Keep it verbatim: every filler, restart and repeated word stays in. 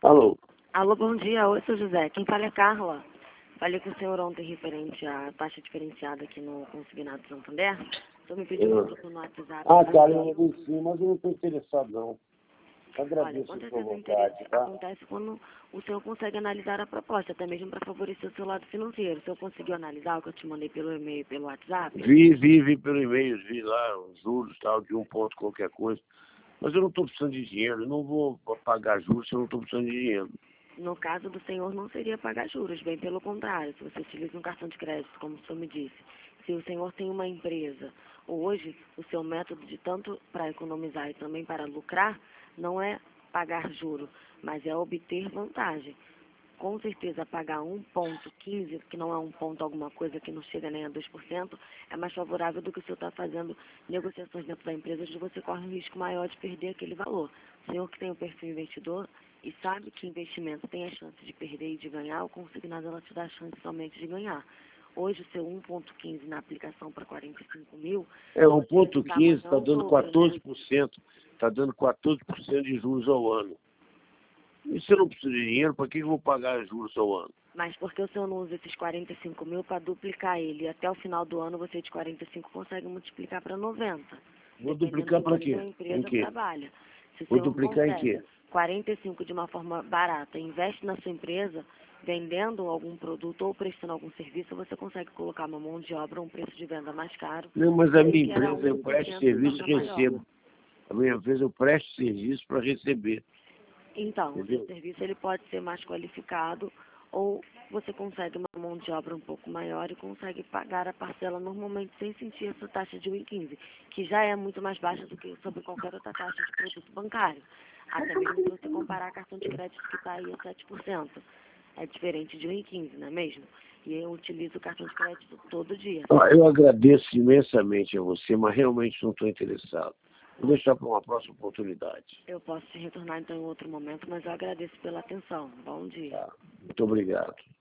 Alô? Alô, bom dia. Oi, seu José. Quem fala é Carla. Falei com o senhor ontem referente à taxa diferenciada aqui no Consignado Santander. O senhor me pediu Eu... retorno no WhatsApp. Ah, cara, eu vi sim, mas eu não estou interessado, não. Olha, Agradeço a acontece sua o vontade, interesse tá? acontece quando o senhor consegue analisar a proposta, até mesmo para favorecer o seu lado financeiro. O senhor conseguiu analisar o que eu te mandei pelo e-mail e pelo WhatsApp? Vi, vi, vi pelo e-mail, vi lá os juros tal, de um ponto qualquer coisa. Mas eu não estou precisando de dinheiro, eu não vou pagar juros se eu não estou precisando de dinheiro. No caso do senhor, não seria pagar juros, bem pelo contrário. Se você utiliza um cartão de crédito, como o senhor me disse, se o senhor tem uma empresa, hoje o seu método de tanto para economizar e também para lucrar, não é pagar juro, mas é obter vantagem. Com certeza, pagar um ponto quinze, que não é um ponto alguma coisa, que não chega nem a dois por cento, é mais favorável do que o senhor está fazendo negociações dentro da empresa, onde você corre um risco maior de perder aquele valor. O senhor que tem o perfil investidor e sabe que investimento tem a chance de perder e de ganhar, o consignado ela te dá a chance somente de ganhar. Hoje, o seu um ponto quinze na aplicação para quarenta e cinco mil... É, um ponto quinze está amanhã o dando dobro, quatorze né? por cento, está dando quatorze por cento de juros ao ano. E se eu não preciso de dinheiro, para que eu vou pagar juros ao ano? Mas por que o senhor não usa esses quarenta e cinco mil para duplicar ele? E até o final do ano você de quarenta e cinco consegue multiplicar para noventa. Vou Dependendo duplicar de para como quê? sua Em empresa quê? trabalha. Se o Vou senhor duplicar em consegue quê? quarenta e cinco de uma forma barata, investe na sua empresa, vendendo algum produto ou prestando algum serviço, você consegue colocar uma mão de obra, um preço de venda mais caro. Não, mas E a aí minha gerar empresa eu um por presto cento de serviço venda e maior. recebo. A minha empresa eu presto serviço para receber. Então, o seu Entendeu? serviço ele pode ser mais qualificado ou você consegue uma mão de obra um pouco maior e consegue pagar a parcela normalmente sem sentir essa taxa de um vírgula quinze, que já é muito mais baixa do que sobre qualquer outra taxa de produto bancário. Até mesmo se você comparar cartão de crédito que está aí a sete por cento. É diferente de um vírgula quinze, não é mesmo? E eu utilizo o cartão de crédito todo dia. Ó, eu agradeço imensamente a você, mas realmente não estou interessado. Vou deixar para uma próxima oportunidade. Eu posso te retornar então em outro momento, mas eu agradeço pela atenção. Bom dia. Tá. Muito obrigado.